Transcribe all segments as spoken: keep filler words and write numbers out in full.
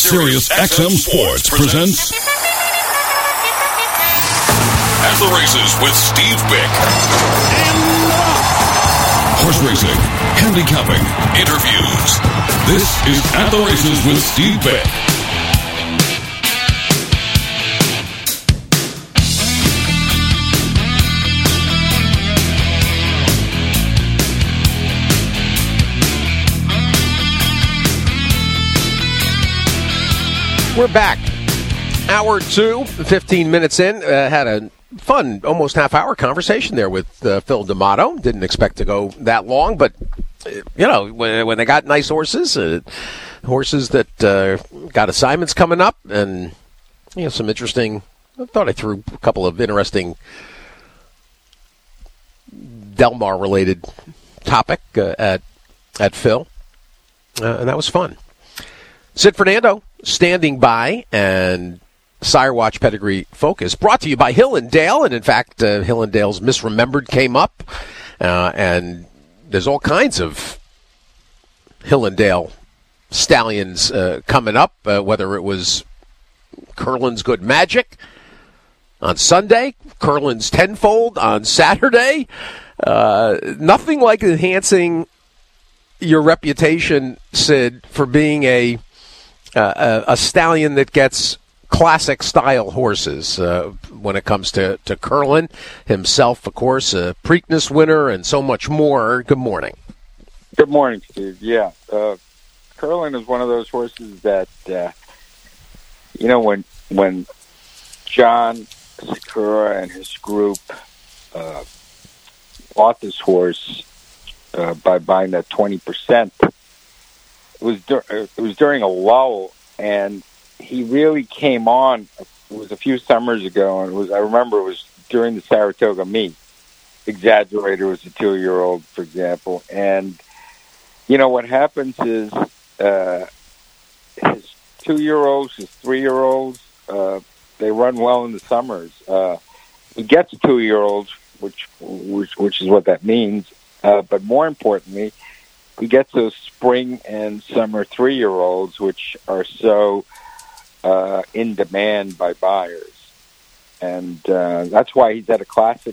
Sirius X M Sports presents At the Races with Steve Bick. Horse racing, handicapping, interviews. This is At the Races with Steve Bick. We're back. Hour two, fifteen minutes in. Uh, had a fun, almost half-hour conversation there with uh, Phil D'Amato. Didn't expect to go that long, but, uh, you know, when, when they got nice horses, uh, horses that uh, got assignments coming up, and, you know, some interesting, I thought I threw a couple of interesting Del Mar-related topic uh, at, at Phil, uh, and that was fun. Sid Fernando standing by, and Sire Watch Pedigree Focus brought to you by Hill and Dale. And in fact, uh, Hill and Dale's Misremembered came up, uh, and there's all kinds of Hill and Dale stallions uh, coming up, uh, whether it was Curlin's Good Magic on Sunday, Curlin's Tenfold on Saturday. Uh, nothing like enhancing your reputation, Sid, for being a Uh, a, a stallion that gets classic-style horses uh, when it comes to, to Curlin himself, of course, a Preakness winner and so much more. Good morning. Good morning, Steve. Yeah, uh, Curlin is one of those horses that, uh, you know, when when John Sakura and his group uh, bought this horse uh, by buying that twenty percent, It was dur- it was during a lull, and he really came on. It was a few summers ago, and it was I remember it was during the Saratoga meet. Exaggerator was a two-year-old, for example, and you know what happens is uh, his two-year-olds, his three-year-olds, uh, they run well in the summers. Uh, he gets two-year-olds, which which which is what that means, uh, but more importantly, he gets those spring and summer three-year-olds, which are so uh, in demand by buyers. And uh, that's why he's at a classic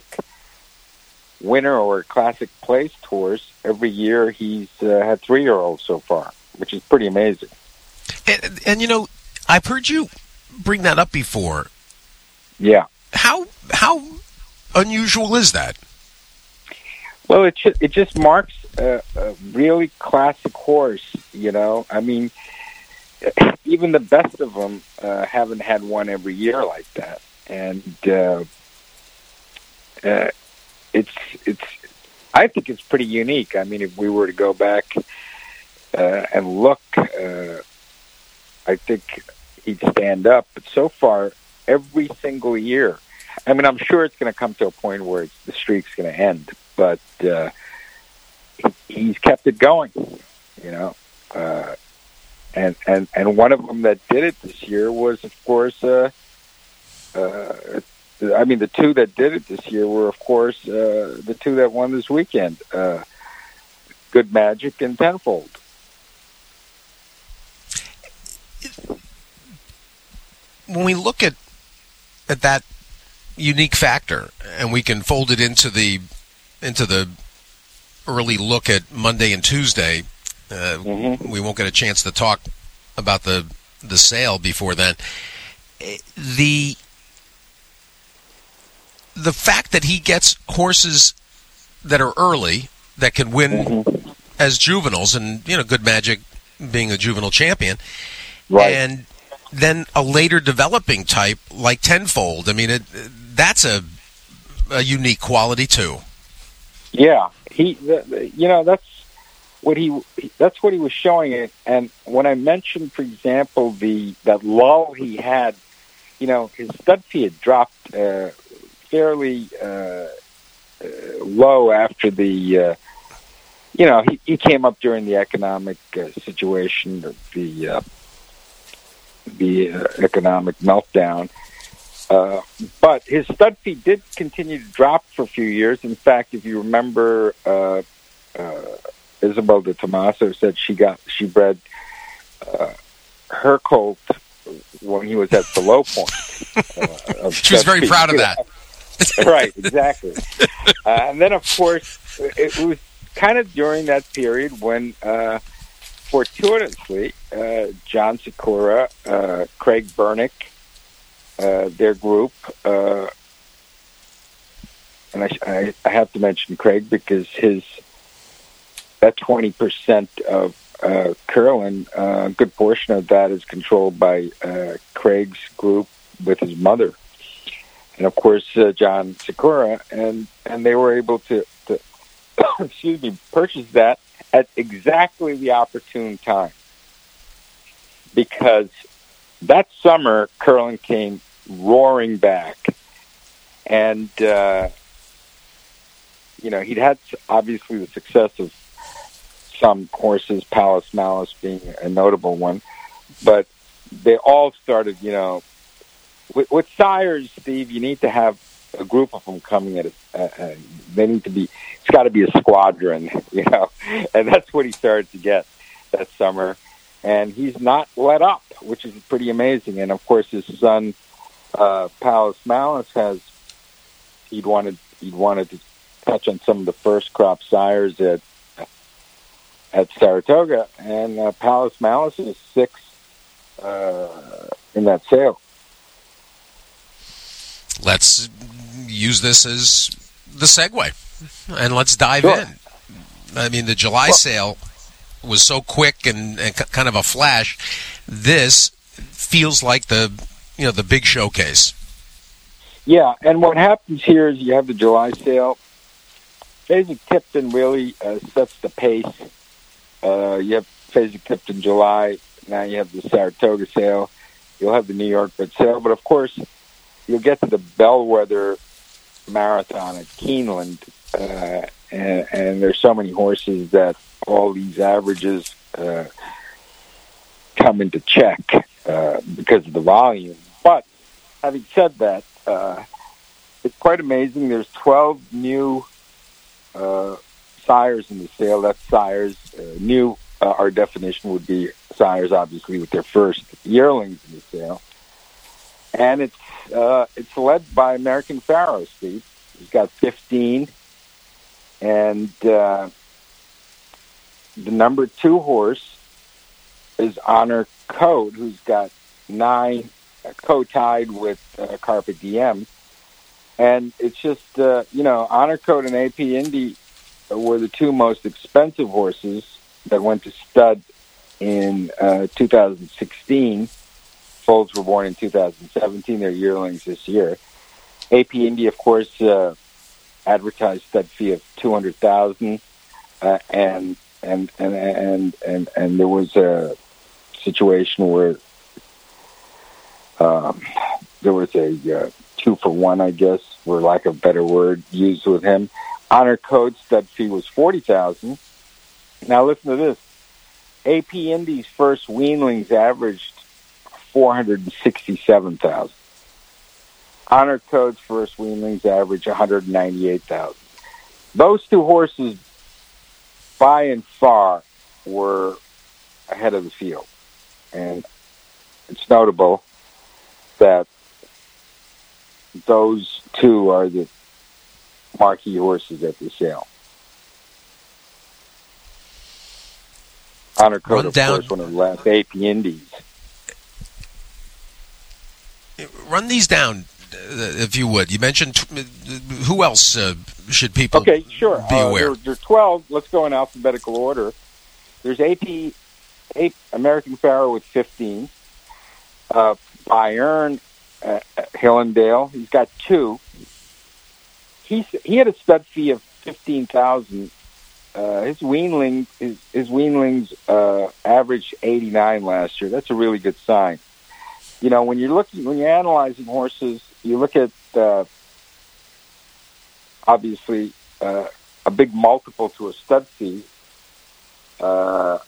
winner or a classic placed horse. Every year he's uh, had three-year-olds so far, which is pretty amazing. And, and, you know, I've heard you bring that up before. Yeah. How how unusual is that? Well, it just, it just marks a, a really classic horse, you know. I mean, even the best of them uh, haven't had one every year like that, and uh, uh, it's it's. I think it's pretty unique. I mean, if we were to go back uh, and look, uh, I think he'd stand up. But so far, every single year, I mean, I'm sure it's going to come to a point where it's, the streak's going to end. But uh, he's kept it going, you know. Uh, and, and, and one of them that did it this year was, of course, uh, uh, I mean, the two that did it this year were, of course, uh, the two that won this weekend, uh, Good Magic and Tenfold. When we look at at that unique factor, and we can fold it into the into the early look at Monday and Tuesday. Uh, mm-hmm. We won't get a chance to talk about the the sale before then. The the fact that he gets horses that are early that can win mm-hmm. as juveniles, and you know, Good Magic being a juvenile champion, right. And then a later developing type like Tenfold. I mean, it, that's a a unique quality too. Yeah, he, the, the, you know, that's what he, that's what he was showing it. And when I mentioned, for example, the that lull he had, you know, his stud fee had dropped uh, fairly uh, uh, low after the, uh, you know, he, he came up during the economic uh, situation, the uh, the uh, economic meltdown. Uh, but his stud fee did continue to drop for a few years. In fact, if you remember, uh, uh, Isabel de Tomaso said she got she bred uh, her colt when he was at the low point. Uh, she was very proud of that. Right, exactly. Uh, and then, of course, it was kind of during that period when, uh, fortuitously, uh, John Sikora, uh, Craig Bernick, uh, their group, uh, and I, I, I have to mention Craig because his that twenty percent of uh, Curlin, a uh, good portion of that is controlled by uh, Craig's group with his mother. And of course, uh, John Sikora, and, and they were able to, to excuse me, purchase that at exactly the opportune time. Because that summer, Curlin came roaring back. And, uh, you know, he'd had obviously the success of some horses, Palace Malice being a notable one. But they all started, you know, With, with sires, Steve, you need to have a group of them coming at it. Uh, uh, they need to be, it's got to be a squadron, you know, and that's what he started to get that summer. And he's not let up, which is pretty amazing. And of course, his son, uh, Palace Malice, has, he'd wanted, he'd wanted to touch on some of the first crop sires at, at Saratoga. And uh, Palace Malice is sixth uh, in that sale. Let's use this as the segue, and let's dive sure. in. I mean, the July well, sale was so quick and, and kind of a flash. This feels like the, you know, the big showcase. Yeah, and what happens here is you have the July sale. Fasig-Tipton really uh, sets the pace. Uh, you have Fasig-Tipton July. Now you have the Saratoga sale. You'll have the New York Bred sale, but of course, you'll get to the Bellwether Marathon at Keeneland, uh, and, and there's so many horses that all these averages uh, come into check uh, because of the volume. But having said that, uh, it's quite amazing. There's twelve new uh, sires in the sale. That's sires. Uh, new, uh, our definition would be sires, obviously, with their first yearlings in the sale. And it's uh, it's led by American Pharoah, Steve. He's got fifteen. And uh, the number two horse is Honor Code, who's got nine, uh, co-tied with uh, Carpe Diem. And it's just, uh, you know, Honor Code and A P Indy were the two most expensive horses that went to stud in uh, two thousand sixteen. Foals were born in two thousand seventeen. They're yearlings this year. A P Indy, of course, uh, advertised stud fee of two hundred thousand dollars, uh, and, and and and and and there was a situation where um, there was a uh, two for one, I guess, for lack of a better word, used with him. Honor Code stud fee was forty thousand dollars. Now listen to this: A P Indy's first weanlings averaged four hundred sixty-seven thousand. Honor Code's first weanlings average one hundred ninety-eight thousand. Those two horses, by and far, were ahead of the field. And it's notable that those two are the marquee horses at the sale. Honor Code, of course, one of the last A P Indies. Run these down, uh, if you would. You mentioned t- who else uh, should people okay, sure. be uh, aware? There, there are twelve. Let's go in alphabetical order. There's A P, A, American Pharoah with fifteen. Uh, Bayern uh, Hillendale, he's got two. He's, he had a stud fee of fifteen thousand. Uh, his weanling, his, his weanlings uh, averaged eighty-nine last year. That's a really good sign. You know, when you're looking, when you're analyzing horses, you look at uh, obviously uh, a big multiple to a stud fee. Uh,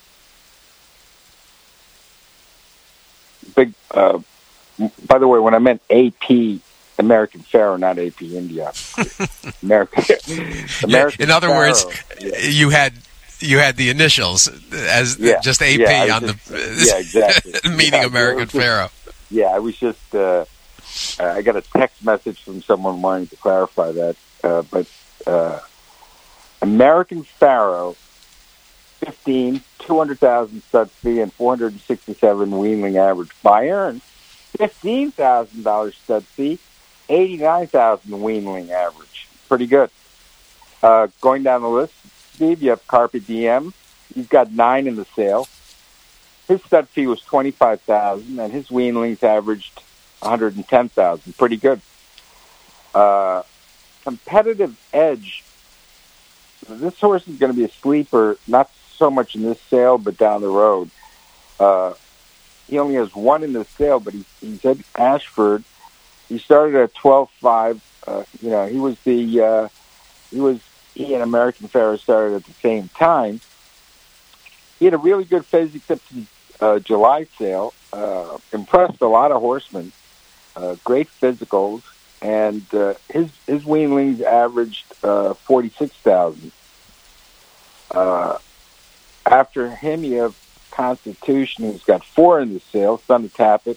big. Uh, by the way, when I meant A P, American Pharoah, not A P India. American. American yeah, in other Pharoah, words, yeah. you had you had the initials as Yeah, just A P yeah, on just, the yeah, exactly. meaning yeah, American just, Pharaoh. Yeah, I was just uh, I got a text message from someone wanting to clarify that, uh, but uh, American Pharaoh, fifteen, two hundred thousand stud fee and four hundred sixty-seven weanling average. Bayern, fifteen thousand dollars stud fee, eighty-nine thousand weanling average. Pretty good. Uh, going down the list, Steve, you have Carpe Diem. He's got nine in the sale. His stud fee was twenty-five thousand dollars, and his weanlings averaged one hundred ten thousand dollars. Pretty good. Uh, competitive Edge. This horse is going to be a sleeper, not so much in this sale, but down the road. Uh, he only has one in the sale, but he, he's at Ashford. He started at twelve five. Uh, you know, he was the uh, he was he and American Pharaoh started at the same time. He had a really good phase acceptance uh, July sale. Uh, impressed a lot of horsemen. Uh, great physicals, and uh, his his weanlings averaged uh, forty six thousand. Uh, after him, you have Constitution, who's got four in the sale. Son to Tappet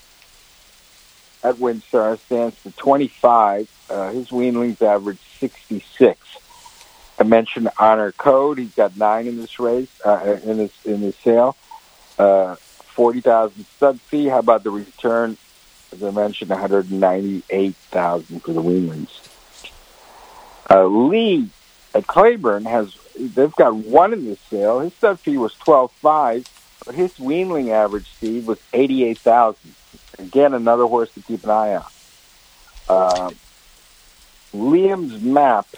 at Windstar stands for twenty-five. Uh, his weanlings average sixty-six. I mentioned Honor Code. He's got nine in this race, uh, in this in this sale. Uh, Forty thousand stud fee. How about the return? As I mentioned, one hundred ninety-eight thousand for the weanlings. Uh, Lee at Claiborne has. They've got one in this sale. His stud fee was twelve five, but his weanling average, Steve, was eighty-eight thousand. Again, another horse to keep an eye on. Uh, Liam's Map.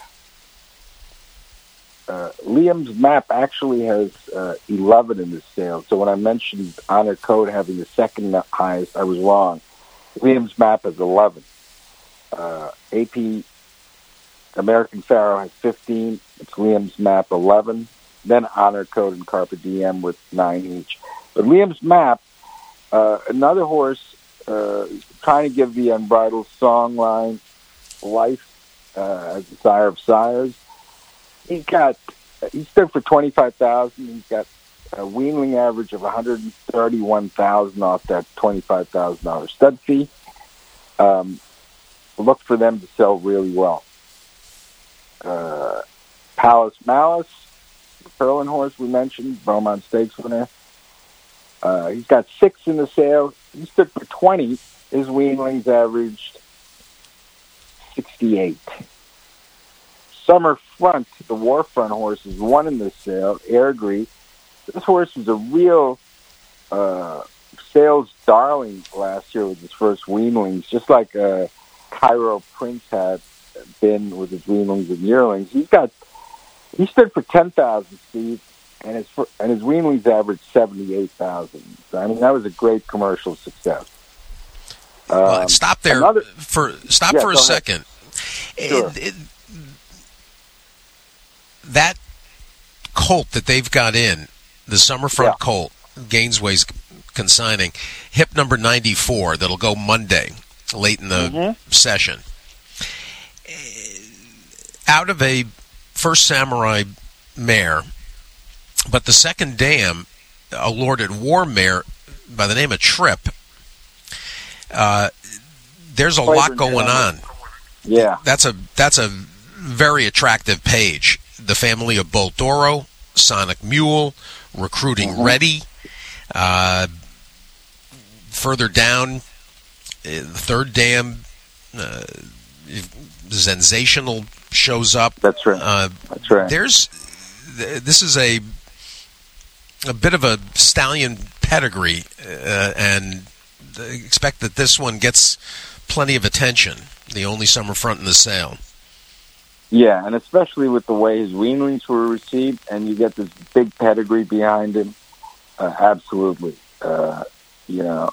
Uh, Liam's Map actually has uh, eleven in this sale. So when I mentioned Honor Code having the second highest, I was wrong. Liam's Map has eleven. Uh, A P American Pharaoh has fifteen. It's Liam's Map eleven. Then Honor Code and Carpe Diem with nine each. But Liam's Map, uh, another horse uh, trying to give the Unbridled Song line life uh, as the sire of sires. He's got, he stood for twenty-five thousand. He's got a weanling average of one hundred thirty-one thousand off that twenty-five thousand dollars stud fee. Um, look for them to sell really well. Uh, Palace Malice, the Perlin horse we mentioned, Beaumont Stakes winner. Uh, he's got six in the sale. He stood for twenty. His weanlings averaged sixty-eight. Summer Front, the Warfront horse, is one in the sale. Airdrie. This horse was a real uh, sales darling last year with his first weanlings, just like uh, Cairo Prince had been with his weanlings and yearlings. He's got he stood for ten thousand, Steve, and his and his weanlings averaged seventy eight thousand. So, I mean, that was a great commercial success. Um, well, stop there another, for stop yeah, for a ahead. second. Sure. It, it, that colt that they've got in, the Summerfront yeah. colt, Gainesway's consigning, hip number ninety-four, that'll go Monday, late in the mm-hmm. session. Out of a First Samurai mare, but the second dam, a Lorded War mare by the name of Trip, uh, there's a lot going on. Yeah. That's a, that's a very attractive page. The family of Boldoro, Sonic Mule, Recruiting mm-hmm. Ready. Uh, further down, the third dam, uh, Sensational shows up. That's right. Uh, That's right. There's, this is a a bit of a stallion pedigree, uh, and expect that this one gets plenty of attention. The only summer front in the sale. Yeah, and especially with the way his weanlings were received, and you get this big pedigree behind him. Uh, absolutely, uh, you know,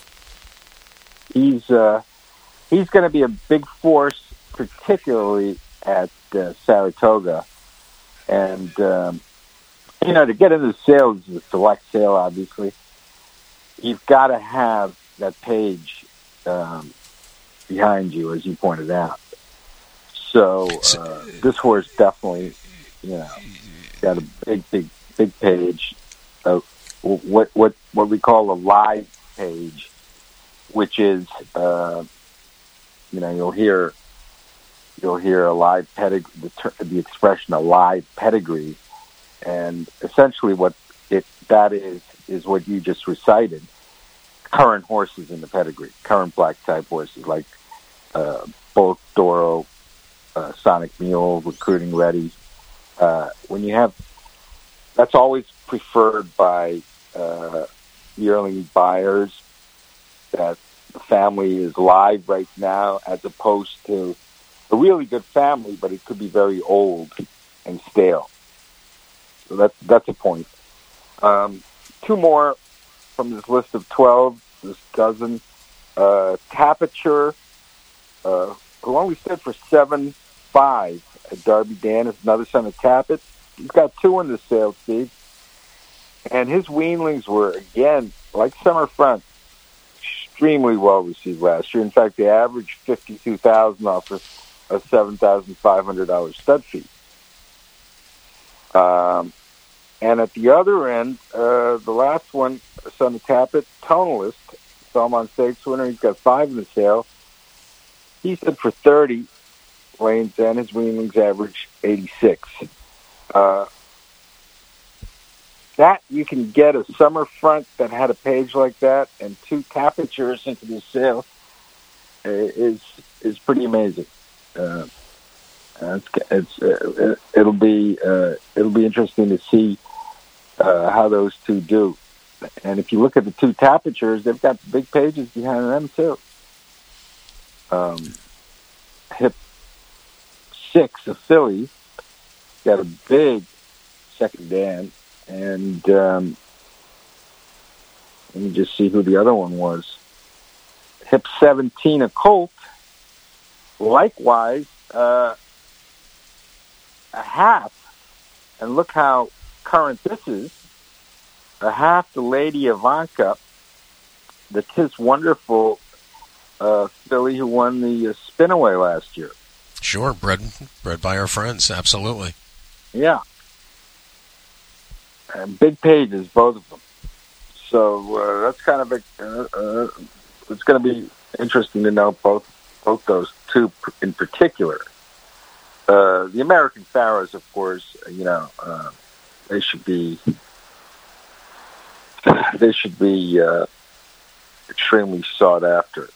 he's uh, he's going to be a big force, particularly at uh, Saratoga, and um, you know, to get into the sale, it's a select sale, obviously. You've got to have that page um, behind you, as you pointed out. So uh, this horse definitely, you know, got a big, big, big page. Uh, what what what we call a live page, which is uh, you know you'll hear you'll hear a live pedigree, the, ter- the expression a live pedigree, and essentially what it that is is what you just recited. Current horses in the pedigree, current black type horses like uh, Bullock Doro, uh, Sonic Mule, Recruiting Ready. Uh, when you have, that's always preferred by uh, yearling buyers, that the family is live right now, as opposed to a really good family, but it could be very old and stale. So that's that's a point. Um, two more from this list of twelve, this dozen. Uh, Tapiture, uh, who only stood for seven five at Derby Dan, is another son of Tapit. He's got two in the sale, Steve. And his weanlings were, again, like Summer Front, extremely well received last year. In fact, they averaged fifty-two thousand dollars off a seven thousand five hundred dollars stud fee. Um, and at the other end, uh, the last one, son of Tapit, Tonalist, Belmont Stakes winner, he's got five in the sale. He stood for thirty. Lane's End, his weanlings average eighty-six. Uh, that you can get a Summer Front that had a page like that and two Tapitures into the sale uh, is is pretty amazing. Uh, it's, it's uh, it'll be uh, it'll be interesting to see uh, how those two do. And if you look at the two Tapitures, they've got big pages behind them too. Um, Hip Six, a filly, got a big second Dan, and um, let me just see who the other one was. Hip seventeen, a colt. Likewise, uh, a half, and look how current this is. A half, the Lady Ivanka, the Tis Wonderful uh, filly who won the uh, Spinaway last year. Sure, bred bred by our friends, absolutely. Yeah. And big pages, both of them. So uh, that's kind of a, uh, uh, it's going to be interesting to know both both those two in particular. Uh, the American Pharaohs, of course, you know, uh, they should be they should be uh, extremely sought after.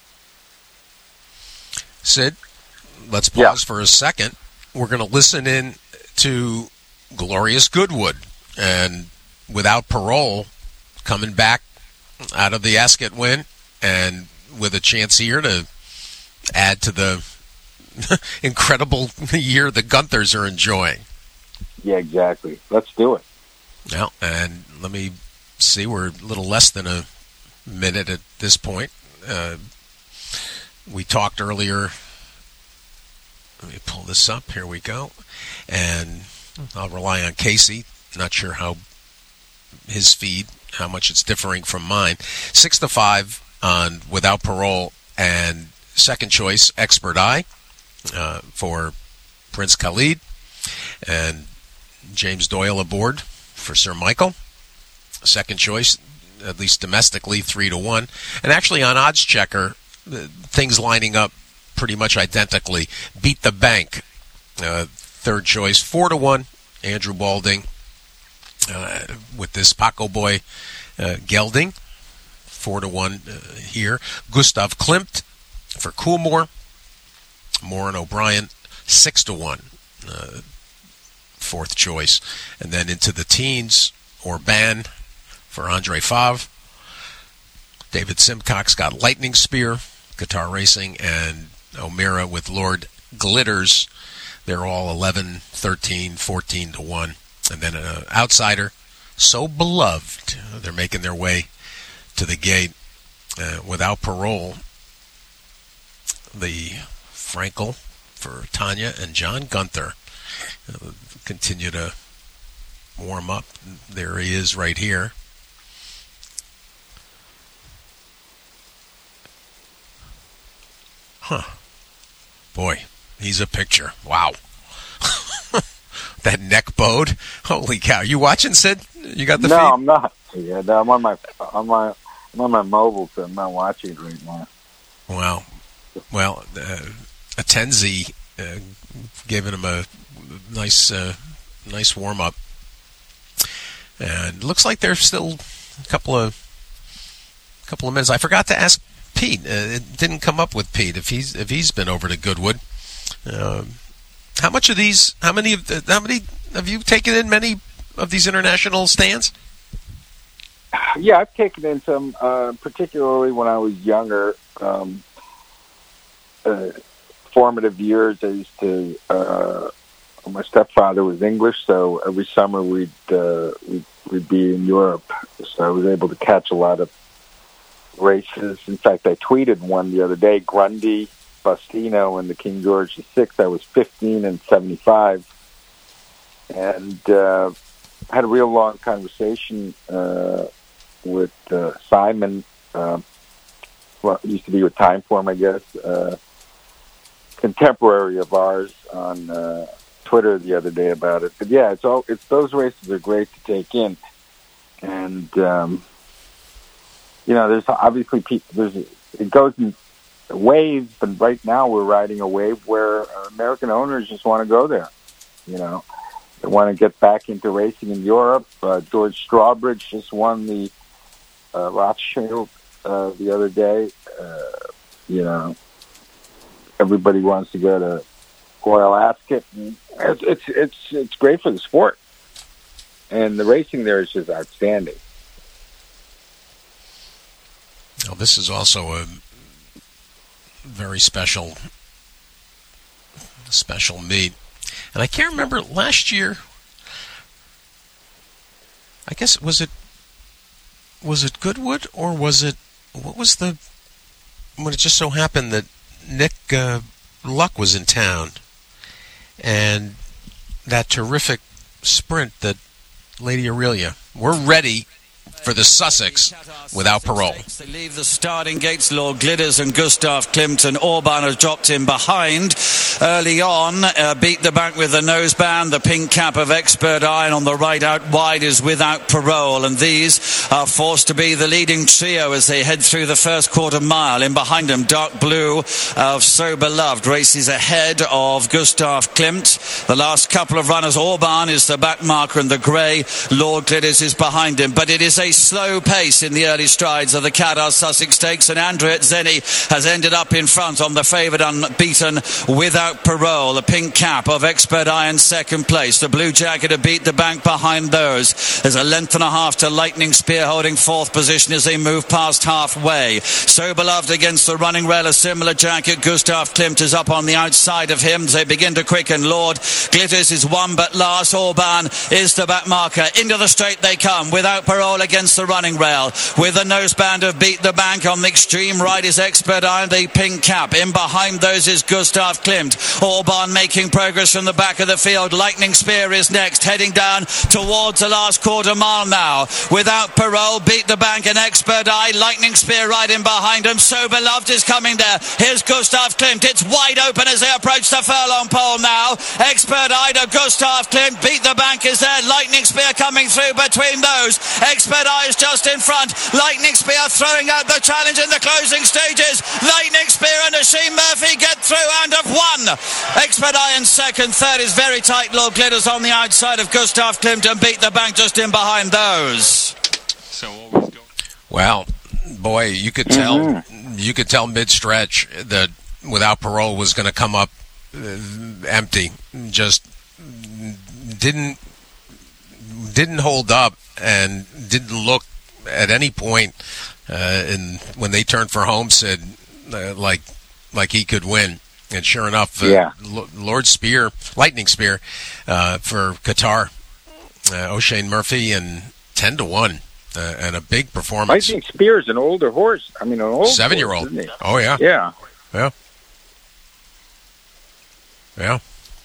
Sid, let's pause Yeah. for a second. We're going to listen in to Glorious Goodwood, and Without Parole coming back out of the Ascot win, and with a chance here to add to the incredible year the Gunthers are enjoying. Yeah, exactly. Let's do it. Well, and let me see, we're a little less than a minute at this point. Uh, we talked earlier. Let me pull this up. Here we go. And I'll rely on Casey. Not sure how his feed, how much it's differing from mine. Six to five on Without Parole, and second choice, Expert Eye, uh, for Prince Khalid, and James Doyle aboard for Sir Michael. Second choice, at least domestically, three to one. And actually on Odds Checker, things lining up pretty much identically. Beat the Bank, uh, third choice, four to one. Andrew Balding uh, with this Paco Boy uh, gelding, four to one uh, here. Gustav Klimt for Coolmore. Moore and O'Brien, six to one. Uh, fourth choice, and then into the teens, Orban for Andre Favre. David Simcox got Lightning Spear, Guitar Racing, and O'Meara with Lord Glitters. They're all eleven, thirteen, fourteen to one. And then an outsider, So Beloved. They're making their way to the gate. Uh, Without Parole, the Frankel for Tanya and John Gunther uh, continue to warm up. There he is right here. Huh. Boy, he's a picture. Wow. that neck bowed. Holy cow! You watching, Sid? You got the no, feed? I'm not. Yeah, no, I'm on my on my I'm on my mobile, so I'm not watching it right now. Wow. Well, uh, Atenzi uh, giving him a nice uh, nice warm up, and it looks like there's still a couple of couple of minutes. I forgot to ask Pete. Uh, it didn't come up with Pete if he's if he's been over to Goodwood. Um, how much of these? How many of the, how many have you taken in? Many of these international stands? Yeah, I've taken in some, uh, particularly when I was younger. Um, uh, formative years, I used to. Uh, my stepfather was English, so every summer we'd, uh, we'd we'd be in Europe. So I was able to catch a lot of races. In fact, I tweeted one the other day: Grundy, Bustino, and the King George the Sixth. I was fifteen and seventy-five, and uh, had a real long conversation uh, with uh, Simon. Uh, well, used to be with Timeform, I guess. Uh, contemporary of ours on uh, Twitter the other day about it. But yeah, it's all it's those races are great to take in, and um, you know, there's obviously people. There's it goes in waves, but right now we're riding a wave where American owners just want to go there. You know, they want to get back into racing in Europe. Uh, George Strawbridge just won the uh, Rothschild uh, the other day. Uh, you know, everybody wants to go to Royal Ascot. And it's, it's it's it's great for the sport, and the racing there is just outstanding. Well, this is also a very special, special meet. And I can't remember last year. I guess was it was it Goodwood or was it what was the when it just so happened that Nick uh, Luck was in town, and that terrific sprint that Lady Aurelia. We're ready for the Sussex without parole. They leave the starting gates. Lord Glitters and Gustav Klimt and Orban have dropped in behind early on. Uh, beat the back with the noseband. The pink cap of Expert Iron on the right out wide is without parole, and these are forced to be the leading trio as they head through the first quarter mile. In behind them, Dark Blue of So Beloved races ahead of Gustav Klimt. The last couple of runners, Orban is the back marker and the grey Lord Glitters is behind him, but it is a slow pace in the early strides of the Cadar Sussex Stakes, and Andrea Zeni has ended up in front on the favoured Unbeaten Without Parole. The pink cap of Expert Iron second place. The blue jacket have beat the bank behind those. There's a length and a half to Lightning Spear holding fourth position as they move past halfway. So Beloved against the running rail, a similar jacket. Gustav Klimt is up on the outside of him. They begin to quicken. Lord Glitters is one but last. Orban is the back marker. Into the straight they come. Without Parole against the running rail with the noseband of Beat the Bank. On the extreme right is Expert Iron, the pink cap. In behind those is Gustav Klimt. Orban making progress from the back of the field. Lightning Spear is next, heading down towards the last quarter mile now. Without Parole, Beat the Bank and Expert Eye. Lightning Spear right in behind him. So Beloved is coming there. Here's Gustav Klimt. It's wide open as they approach the furlong pole now. Expert Eye to Gustav Klimt. Beat the Bank is there. Lightning Spear coming through between those. Expert Eye is just in front. Lightning Spear throwing out the challenge in the closing stages. Lightning Spear and Asheen Murphy get through and have won. Expert Eye in second. Third is very tight. Lord Glitters on the outside of Gustav Klimt and Beat the Bank just in behind those. So always go. Well, boy, you could tell mm-hmm. you could tell mid-stretch that Without Parole was going to come up uh, empty. Just didn't didn't hold up and didn't look at any point uh, and when they turned for home said uh, like like he could win. And sure enough, uh, yeah. L- Lord Spear, Lightning Spear uh, for Qatar, uh, O'Shane Murphy, and ten to one, uh, and a big performance. Lightning Spear's an older horse. I mean, an old seven-year-old. Horse, oh yeah, yeah, yeah, yeah.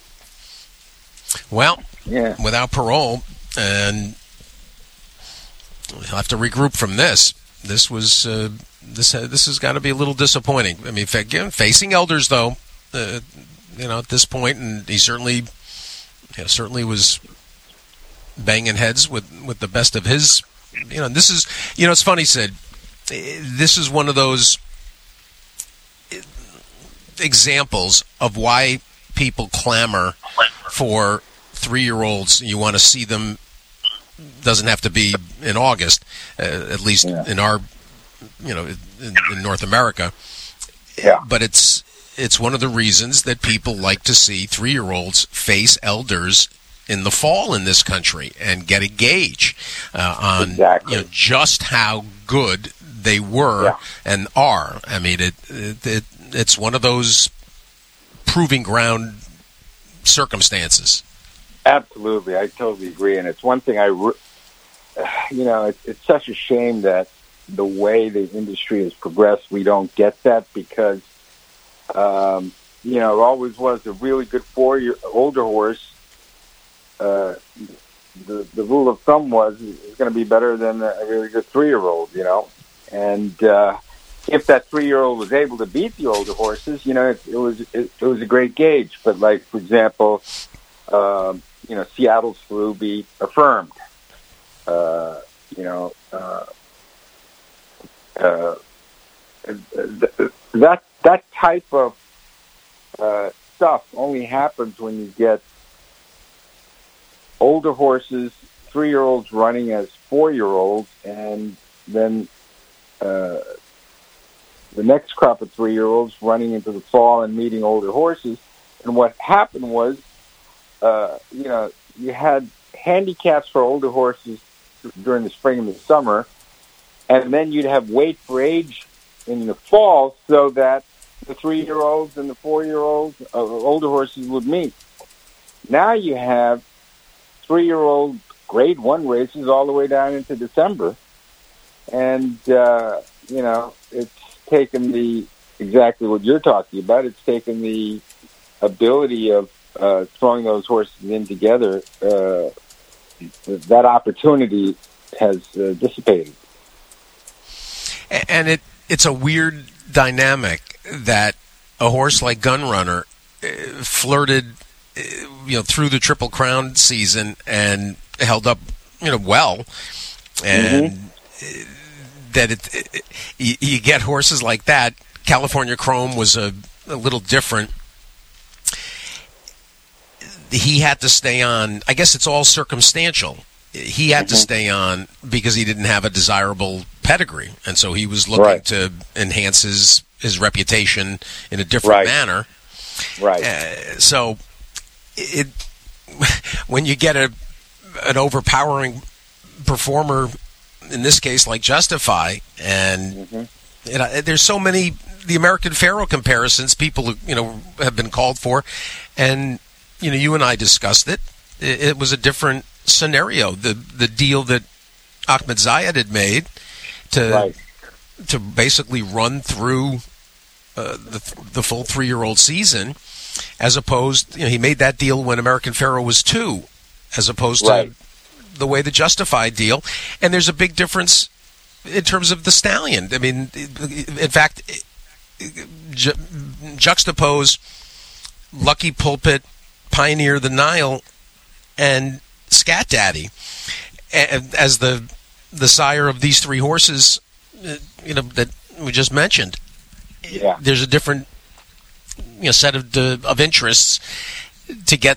Well, yeah. Without Parole, and we'll have to regroup from this. This was uh, this uh, this has got to be a little disappointing. I mean, again, facing elders though, uh, you know, at this point, and he certainly you know, certainly was banging heads with, with the best of his. You know, this is, you know, it's funny, Sid. This is one of those examples of why people clamor for three-year-olds. You want to see them. Doesn't have to be in August, uh, at least yeah. in our, you know, in, in North America. Yeah. But it's it's one of the reasons that people like to see three-year-olds face elders in the fall in this country and get a gauge uh, on exactly. you know, just how good they were yeah. and are. I mean, it, it, it it's one of those proving ground circumstances. Absolutely, I totally agree. And it's one thing I, re- you know, it's, it's such a shame that the way the industry has progressed, we don't get that because, um, you know, it always was a really good four-year older horse. Uh, the the rule of thumb was it's going to be better than a really good three-year-old, you know. And uh, if that three-year-old was able to beat the older horses, you know, it, it was it, it was a great gauge. But like, for example, uh, you know, Seattle's Flew beat Affirmed. Uh, you know, uh, uh, that that type of uh, stuff only happens when you get older horses, three-year-olds running as four-year-olds, and then uh, the next crop of three-year-olds running into the fall and meeting older horses. And what happened was, uh, you know, you had handicaps for older horses during the spring and the summer, and then you'd have weight for age in the fall so that the three-year-olds and the four-year-olds, uh, older horses would meet. Now you have three-year-old grade one races all the way down into December. And, uh, you know, it's taken the, exactly what you're talking about, it's taken the ability of uh, throwing those horses in together. Uh, that opportunity has uh, dissipated. And it it's a weird dynamic that a horse like Gunrunner uh, flirted you know, through the Triple Crown season and held up, you know, well, and mm-hmm. that it, it you, you get horses like that. California Chrome was a, a little different. He had to stay on. I guess it's all circumstantial. He had mm-hmm. to stay on because he didn't have a desirable pedigree, and so he was looking right. to enhance his his reputation in a different right. manner. Right. Uh, so. It when you get a an overpowering performer, in this case like Justify, and mm-hmm. you know, there's so many the American Pharoah comparisons people you know have been called for, and you know you and I discussed it. It, it was a different scenario. The the deal that Ahmed Zayed had made to right. to basically run through uh, the the full three year old season. As opposed, you know, he made that deal when American Pharoah was two, as opposed right. to the way the Justified deal. And there's a big difference in terms of the stallion. I mean, in fact, ju- juxtapose Lucky Pulpit, Pioneer the Nile, and Scat Daddy as the the sire of these three horses, you know, that we just mentioned. Yeah. There's a different you know, set of the, of interests to get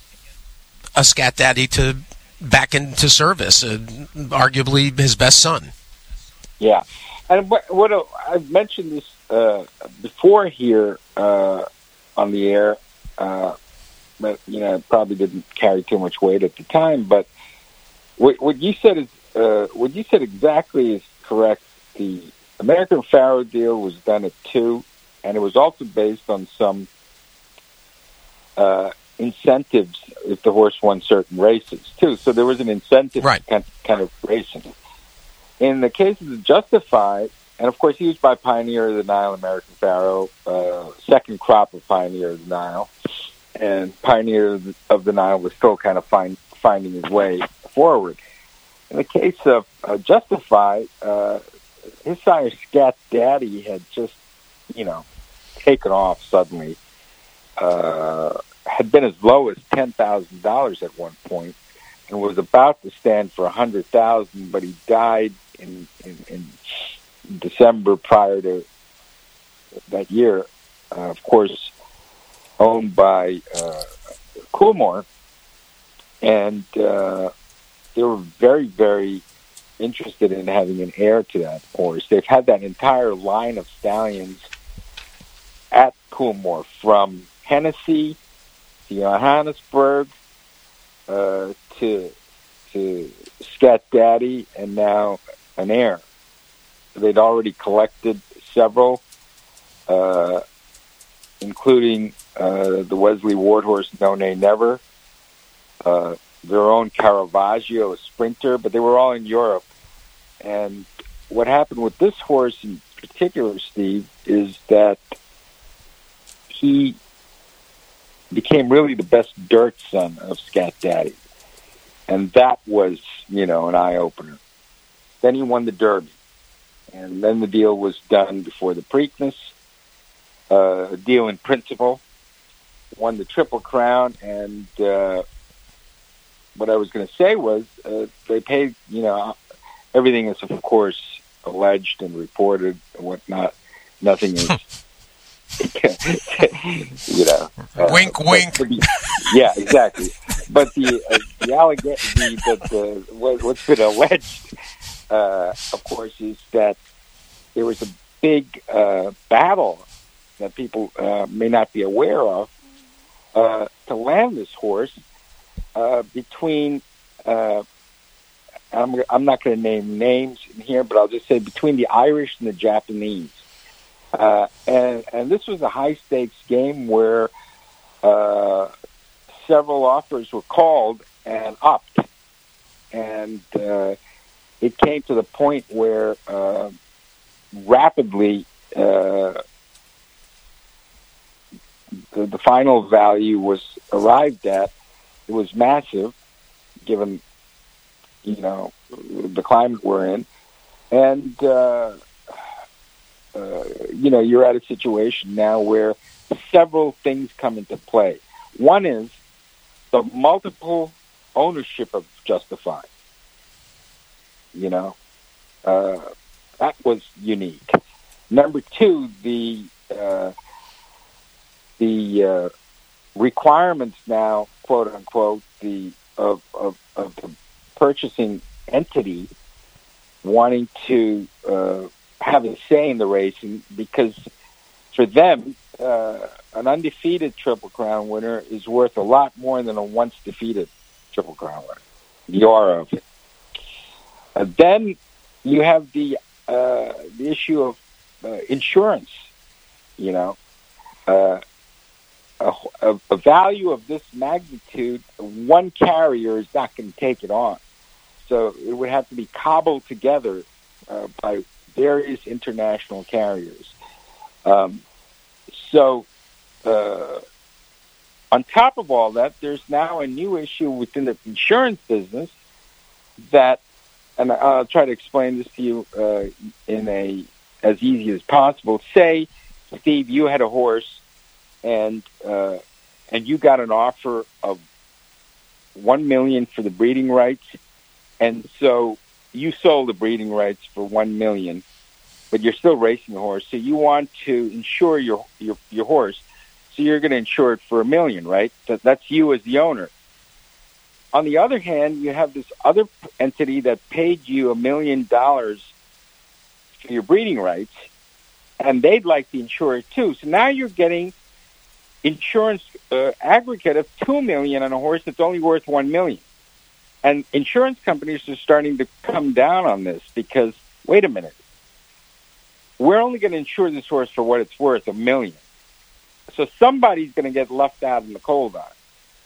a Scat Daddy to back into service, uh, arguably his best son. Yeah, and what, what uh, I've mentioned this uh, before here uh, on the air, uh, but you know, it probably didn't carry too much weight at the time. But what, what you said is uh, what you said exactly is correct. The American Pharoah deal was done at two. And it was also based on some uh, incentives if the horse won certain races, too. So there was an incentive right. kind, kind of racing. In the case of the Justified, and of course he was by Pioneer of the Nile, American Pharoah, uh, second crop of Pioneer of the Nile. And Pioneer of the Nile was still kind of find, finding his way forward. In the case of uh, Justified, uh, his sire Scat Daddy had just, you know, taken off suddenly. Uh, had been as low as ten thousand dollars at one point, and was about to stand for a hundred thousand, but he died in, in, in December prior to that year. Uh, of course, owned by uh, Coolmore, and uh, they were very, very interested in having an heir to that horse. They've had that entire line of stallions at Coolmore, from Hennessy to Johannesburg uh, to to Scat Daddy, and now an heir. They'd already collected several, uh, including uh, the Wesley Ward horse, No Nay Never, uh, their own Caravaggio, a sprinter, but they were all in Europe. And what happened with this horse in particular, Steve, is that he became really the best dirt son of Scat Daddy. And that was, you know, an eye-opener. Then he won the Derby. And then the deal was done before the Preakness, uh, a deal in principle, won the Triple Crown, and uh, what I was going to say was uh, they paid, you know, everything is, of course, alleged and reported and whatnot. Nothing is, you know. Uh, wink, wink. The, yeah, exactly. But the uh, the allegation, the, the, the what, what's been alleged, uh, of course, is that there was a big uh, battle that people uh, may not be aware of uh, to land this horse uh, between. Uh, I'm, I'm not going to name names in here, but I'll just say between the Irish and the Japanese. Uh, and, and this was a high-stakes game where uh, several offers were called and upped. And uh, it came to the point where uh, rapidly uh, the, the final value was arrived at. It was massive, given you know, the climate we're in. And, uh, uh, you know, you're at a situation now where several things come into play. One is the multiple ownership of Justified. You know, uh, that was unique. Number two, the, uh, the uh, requirements now, quote unquote, the of, of, of the purchasing entity wanting to uh, have a say in the racing, because for them, uh, an undefeated Triple Crown winner is worth a lot more than a once defeated Triple Crown winner. The aura of it. Uh, then you have the uh, the issue of uh, insurance. You know, uh, a, a, a value of this magnitude, one carrier is not going to take it on. So it would have to be cobbled together uh, by various international carriers. Um, so uh, on top of all that, there's now a new issue within the insurance business that, and I'll try to explain this to you uh, in a as easy as possible. Say, Steve, you had a horse, and uh, and you got an offer of one million dollars for the breeding rights. And so you sold the breeding rights for one million dollars, but you're still racing the horse. So you want to insure your your, your horse. So you're going to insure it for a million, right? That, that's you as the owner. On the other hand, you have this other entity that paid you a million dollars for your breeding rights, and they'd like to insure it too. So now you're getting insurance uh, aggregate of two million dollars on a horse that's only worth one million dollars. And insurance companies are starting to come down on this because, wait a minute, we're only going to insure this horse for what it's worth, a million. So somebody's going to get left out in the cold on it.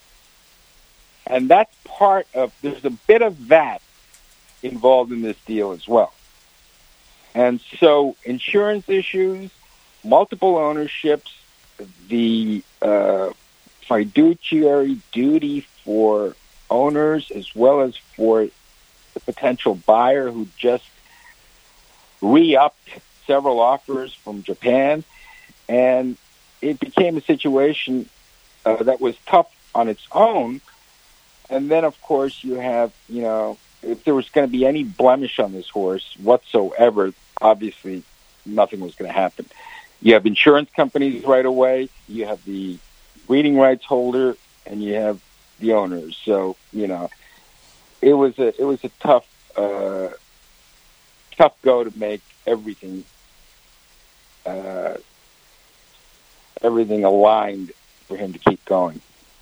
And that's part of, there's a bit of that involved in this deal as well. And so insurance issues, multiple ownerships, the uh, fiduciary duty for owners as well as for the potential buyer who just re-upped several offers from Japan. And it became a situation uh, that was tough on its own. And then, of course, you have, you know, if there was going to be any blemish on this horse whatsoever, obviously nothing was going to happen. You have insurance companies right away. You have the breeding rights holder, and you have the owners. So, you know, it was a it was a tough uh, tough go to make everything uh, everything aligned for him to keep going.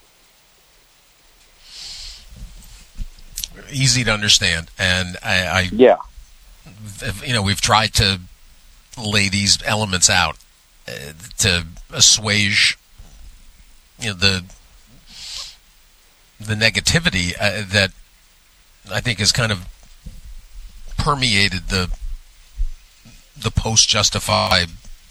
Easy to understand, and I, I yeah, you know, we've tried to lay these elements out uh, to assuage, you know, the the negativity uh, that I think has kind of permeated the the post-Justified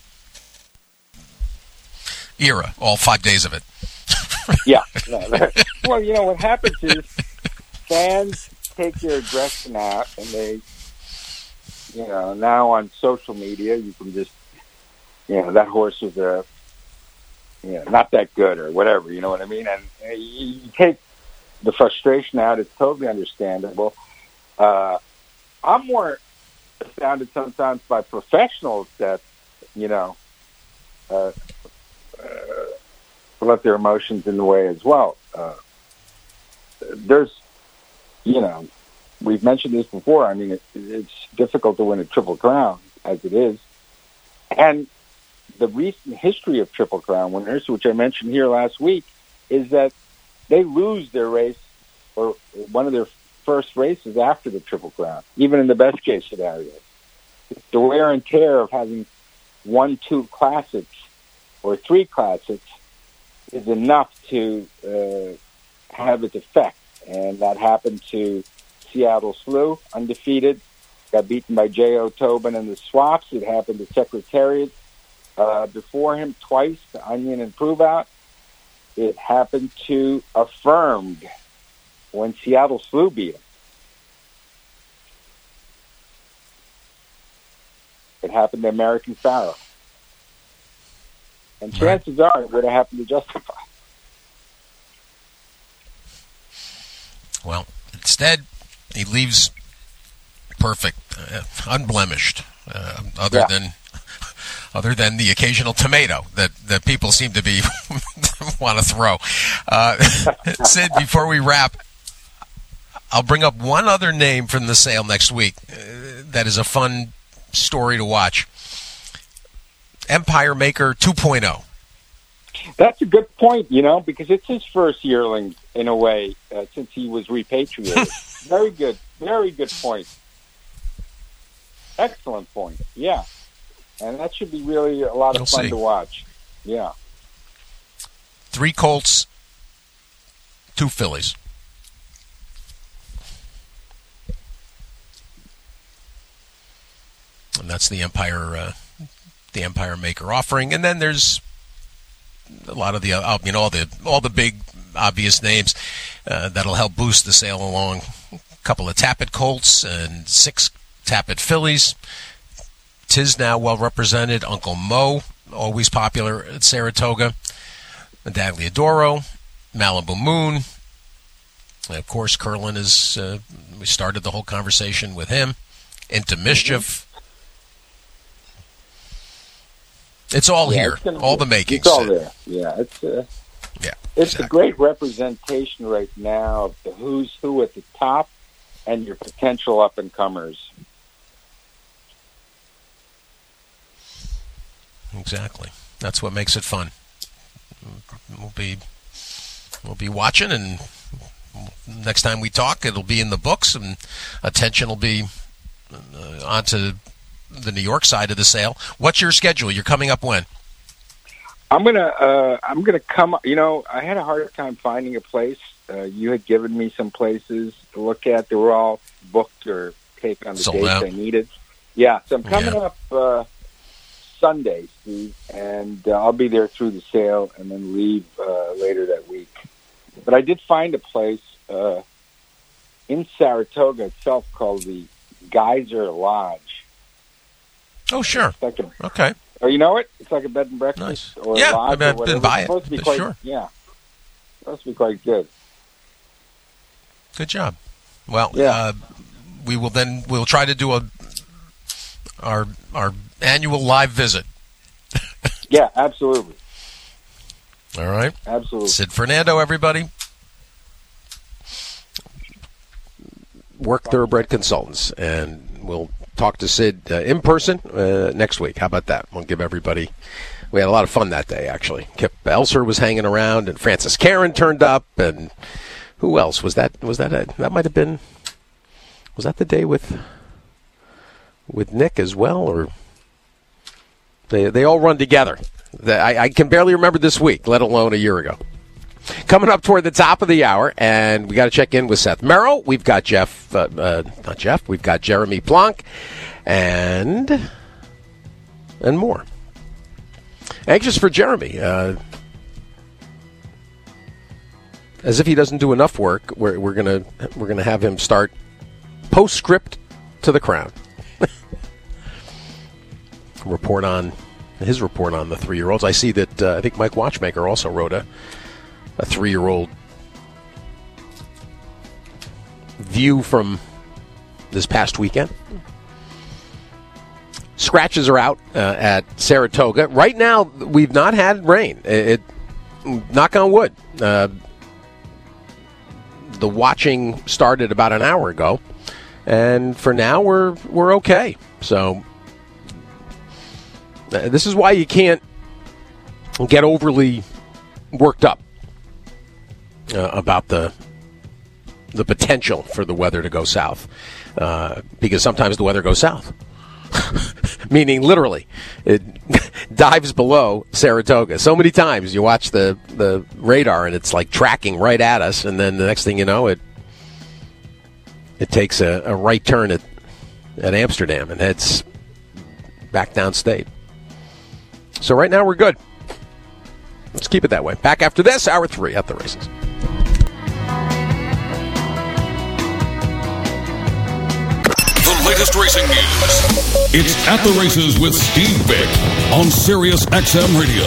era, all five days of it. yeah. No, well, you know, what happens is fans take their aggression out, and they, you know, now on social media, you can just, you know, that horse was a, you know, not that good or whatever, you know what I mean? And, and you take the frustration out, it's totally understandable. Uh, I'm more astounded sometimes by professionals that, you know, uh, uh, let their emotions in the way as well. Uh, there's, you know, we've mentioned this before. I mean, it, it's difficult to win a Triple Crown as it is. And the recent history of Triple Crown winners, which I mentioned here last week, is that they lose their race or one of their first races after the Triple Crown, even in the best case scenario. The wear and tear of having one, two classics or three classics is enough to uh, have its effect. And that happened to Seattle Slew, undefeated, got beaten by J O. Tobin and the Swaps. It happened to Secretariat uh, before him twice, the Onion and Prove Out. It happened to Affirmed when Seattle Slew beat him. It happened to American Pharaoh. And chances are it would have happened to Justify. Well, instead, he leaves perfect, uh, unblemished, uh, other yeah. than other than the occasional tomato that, that people seem to be want to throw. Uh, Sid, before we wrap, I'll bring up one other name from the sale next week uh, that is a fun story to watch. Empire Maker two point oh. That's a good point, you know, because it's his first yearling, in a way, uh, since he was repatriated. Very good. Very good point. Excellent point. Yeah. And that should be really a lot of You'll fun see. to watch. Yeah. Three Colts, two Fillies. And that's the Empire uh, the Empire Maker offering. And then there's a lot of the, uh, you know, all the all the big obvious names uh, that'll help boost the sale along. A couple of Tappet Colts and six Tappet Fillies. Tiz now well represented. Uncle Mo, always popular at Saratoga. Dagliadoro, Malibu Moon. And of course, Curlin is, uh, we started the whole conversation with him. Into Mischief. It's all yeah, here, it's all be, the makings. It's all there. Yeah, it's uh, yeah, it's exactly. a great representation right now of the who's who at the top and your potential up and comers. Exactly. That's what makes it fun. We'll be we'll be watching, and next time we talk, it'll be in the books, and attention will be uh, onto the New York side of the sale. What's your schedule? You're coming up when? I'm gonna uh, I'm gonna come. You know, I had a hard time finding a place. Uh, you had given me some places to look at. They were all booked or taken on the Sold dates out. I needed. Yeah, so I'm coming Yeah. up uh, Sunday, Steve, and uh, I'll be there through the sale and then leave uh, later that week. But I did find a place uh, in Saratoga itself called the Geyser Lodge. Oh, sure. It's like a, Okay. or you know it? It's like a bed and breakfast Nice. or Yeah, a lodge I've been- or whatever. been by It's supposed it, to be but quite, sure. Yeah, Must be quite good. Good job. Well, Yeah. uh, we will then we'll try to do a our our annual live visit. Yeah, absolutely. All right. Absolutely. Sid Fernando, everybody. Work Thoroughbred Consultants, and we'll talk to Sid uh, in person uh, next week. How about that? We'll give everybody. We had a lot of fun that day, actually. Kip Elser was hanging around, and Francis Karen turned up, and who else was that? Was that a, that might have been? Was that the day with with Nick as well, or they they all run together? The, I, I can barely remember this week, let alone a year ago. Coming up toward the top of the hour, and we got to check in with Seth Merrill. We've got Jeff, uh, uh, not Jeff. We've got Jeremy Plonk, and and more. Anxious for Jeremy, uh, as if he doesn't do enough work. We're, we're gonna we're gonna have him start postscript to the Crown. Report on his report on the three-year-olds. I see that uh, I think Mike Watchmaker also wrote a. a three-year-old view from this past weekend. Scratches are out uh, at Saratoga. Right now, we've not had rain. It, it knock on wood. Uh, the watching started about an hour ago, and for now, we're we're okay. So uh, this is why you can't get overly worked up Uh, about the the potential for the weather to go south, uh, because sometimes the weather goes south, meaning literally it dives below Saratoga. So many times you watch the, the radar and it's like tracking right at us, and then the next thing you know, it it takes a, a right turn at at Amsterdam and heads back downstate. So right now we're good. Let's keep it that way. Back after this, hour three at the races. Latest racing news. It's At the Races with Steve Vick on Sirius X M Radio.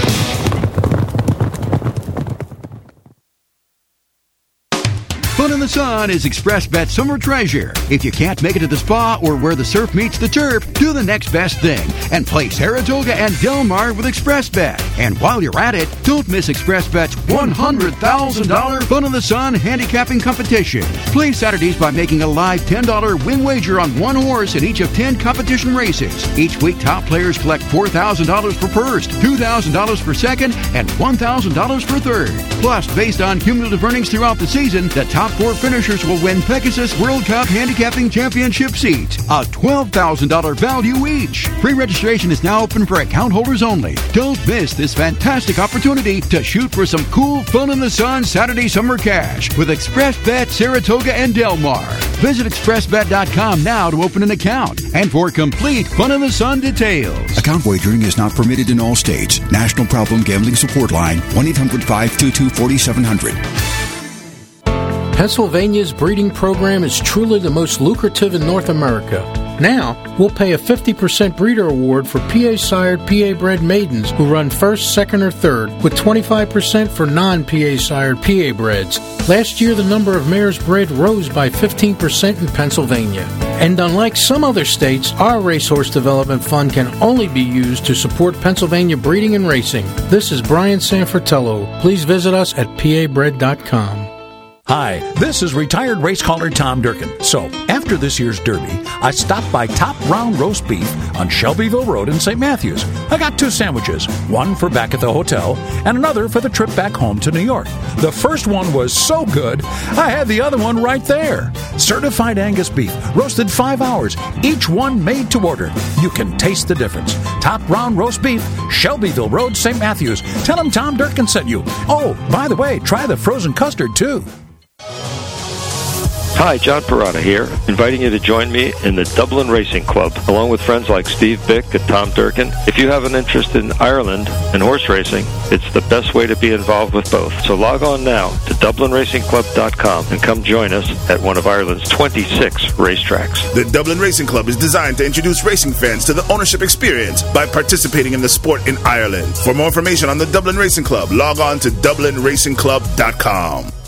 Fun in the Sun is ExpressBet Summer Treasure. If you can't make it to the spa or where the surf meets the turf, do the next best thing and play Saratoga and Del Mar with ExpressBet. And while you're at it, don't miss ExpressBet's one hundred thousand dollars Fun in the Sun handicapping competition. Play Saturdays by making a live ten dollars win wager on one horse in each of ten competition races. Each week, top players collect four thousand dollars for first, two thousand dollars for second, and one thousand dollars for third. Plus, based on cumulative earnings throughout the season, the top four finishers will win Pegasus World Cup Handicapping Championship seats, a twelve thousand dollars value each. Pre-registration is now open for account holders only. Don't miss this fantastic opportunity to shoot for some cool Fun in the Sun Saturday summer cash with ExpressBet Saratoga and Del Mar. Visit express bet dot com now to open an account and for complete Fun in the Sun details. Account wagering is not permitted in all states. National Problem Gambling Support Line, one eight hundred five two two four seven zero zero. Pennsylvania's breeding program is truly the most lucrative in North America. Now, we'll pay a fifty percent breeder award for P A-sired, P A-bred maidens who run first, second, or third, with twenty-five percent for non-P A-sired, P A-breds. Last year, the number of mares bred rose by fifteen percent in Pennsylvania. And unlike some other states, our Racehorse Development Fund can only be used to support Pennsylvania breeding and racing. This is Brian Sanfratello. Please visit us at P A bred dot com. Hi, this is retired race caller Tom Durkin. So, after this year's Derby, I stopped by Top Round Roast Beef on Shelbyville Road in Saint Matthews. I got two sandwiches, one for back at the hotel and another for the trip back home to New York. The first one was so good, I had the other one right there. Certified Angus beef, roasted five hours, each one made to order. You can taste the difference. Top Round Roast Beef, Shelbyville Road, Saint Matthews. Tell them Tom Durkin sent you. Oh, by the way, try the frozen custard, too. Hi, John Perrotta here, inviting you to join me in the Dublin Racing Club, along with friends like Steve Bick and Tom Durkin. If you have an interest in Ireland and horse racing, it's the best way to be involved with both. So log on now to dublin racing club dot com and come join us at one of Ireland's twenty-six racetracks. The Dublin Racing Club is designed to introduce racing fans to the ownership experience by participating in the sport in Ireland. For more information on the Dublin Racing Club, log on to dublin racing club dot com.